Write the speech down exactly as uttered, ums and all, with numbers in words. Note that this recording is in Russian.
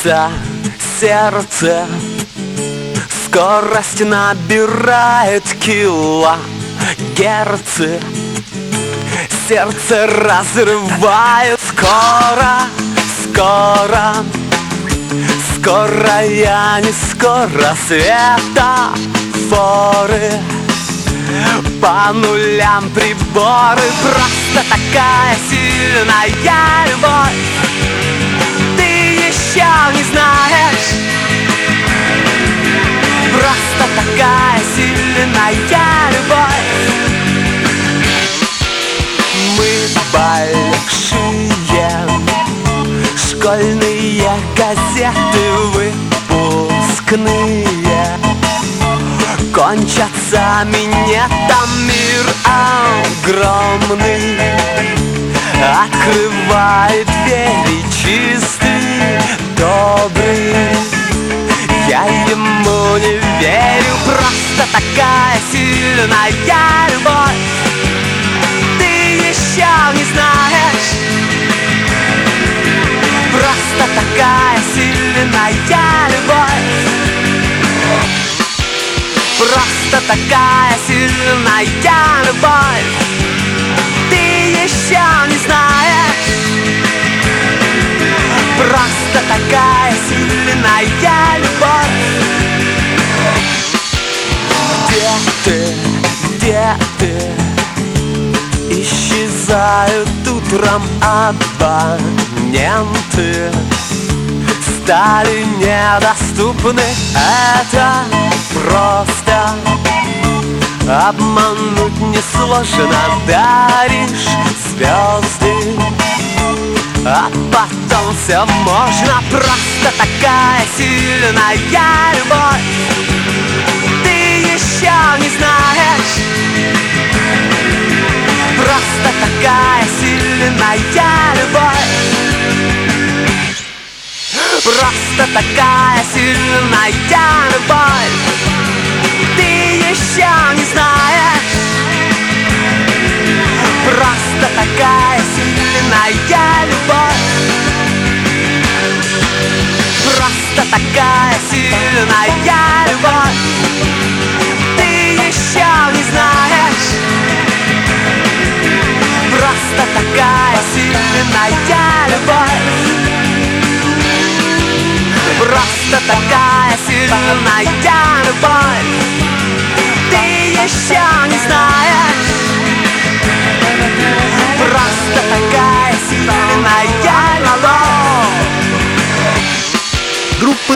Бьется сердце, скорость набирает килогерцы. Сердце разрывает скоро, скоро, скоро, я не скоро. Светофоры по нулям, приборы. Просто такая сильная любовь, ты еще не знаешь. Просто такая сильная любовь. Мы большие, школьные газеты выпускные. Кончатся минетом, мир огромный открывает двери, чистый, добрый. Я ему не верю, просто такая сильная любовь, ты еще не знаешь. Просто такая сильная любовь. Просто такая сильная любовь, ты еще не знаешь. Просто такая сильная любовь. Где ты, где ты? Исчезают утром абоненты, стали недоступны. Это просто обмануть несложно. Даришь звезды, а потом все можно. Просто такая сильная любовь, ты еще не знаешь. Просто такая сильная любовь. Просто такая сильная любовь, ты еще не знаешь. Просто такая сильная любовь. Просто такая сильная любовь, ты еще не знаешь. Просто такая сильная любовь. Просто такая сильная любовь, ты еще не знаешь. Просто такая сильная любовь. Группа